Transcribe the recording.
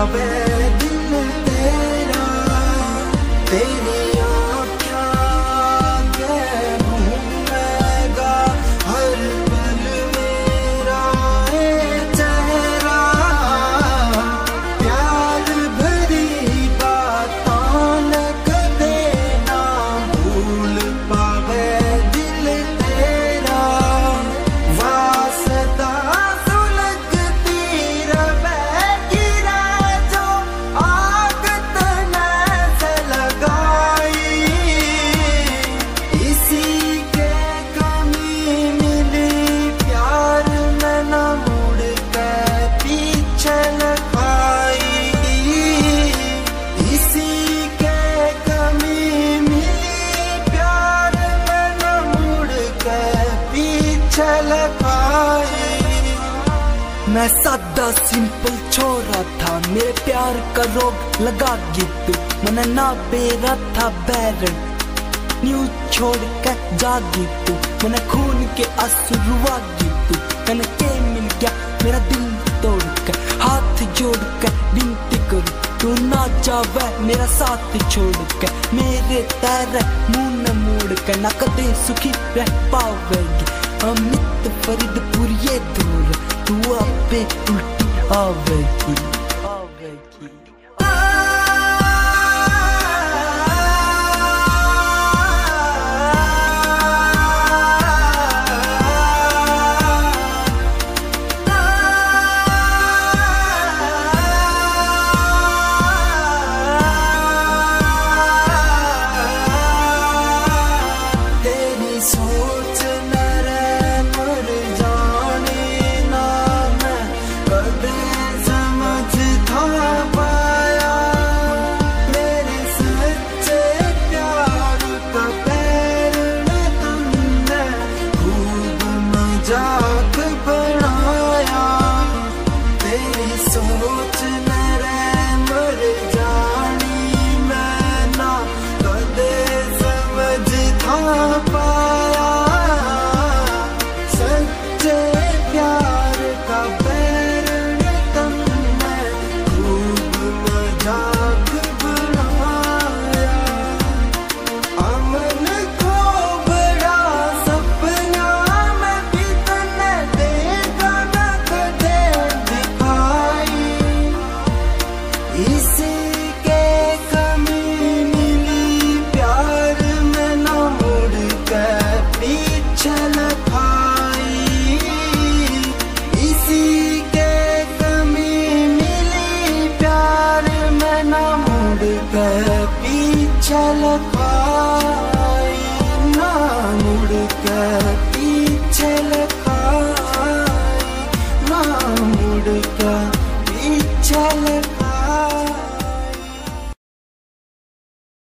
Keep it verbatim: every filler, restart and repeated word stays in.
पावे दिल तेरा, तेरी आँखें के घूमेगा हर पल मेरा ये चेहरा। प्यार भरी बातों न कदे ना भूल पावे दिल तेरा। वास्ता सुलगती रवेगी जो आग तने से लगाई। इसी के कमी मिली प्यार में न मुड़ के पीछे लगाई। इसी के कमी मिली प्यार में न मुड़ के पीछे लगाई। मैं सादा सिंपल छोरा था, मेरे प्यार का रोग लगा तू। मैंने ना बेरा था बैरन न्यू छोड़ के जागी तू। मैंने खून के आंसू रुवागी तू। मैंने के मिल गया मेरा दिल तोड़ के, हाथ जोड़ के विनती करूं तू ना जावे मेरा साथ छोड़ के। मेरे तेरे मुंह न मोड़ के ना कदे सुखी रह पावेगी। अमित फरीदपुर ये दूर तू आपे उल्टी आवेगी आवेगी। तेरी सोच न रहे मर जाने ना मैं कदे समझ था पाया। मेरे सच्चे प्यार का पैरण तुमने खूब मजाक बनाया। तेरी सोच न रहे मर जानी मैं ना कदे समझ था पाया। सच्चे प्यार का पैरण तुमने खूब मजाक बनाया। अमन को बड़ा सपना में भी तने देगा न कदे दिखाई। इसी के कमी मिली प्यार में न मुड़ के पीछे लगाई। इसी के कमी मिली प्यार में न मुड़ के पीछे लगाई। ना मुड़ के पीछे लगाई, ना मुड़ के